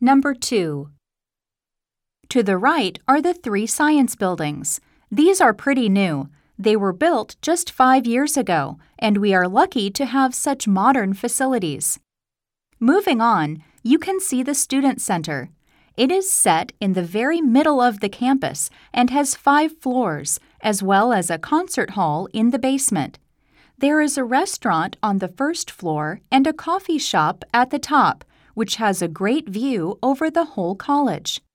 Number 2. To the right are the 3 science buildings. These are pretty new. They were built just 5 years ago, and we are lucky to have such modern facilities. Moving on, you can see the Student Center. It is set in the very middle of the campus and has 5 floors, as well as a concert hall in the basement. There is a restaurant on the first floor and a coffee shop at the top, which has a great view over the whole college.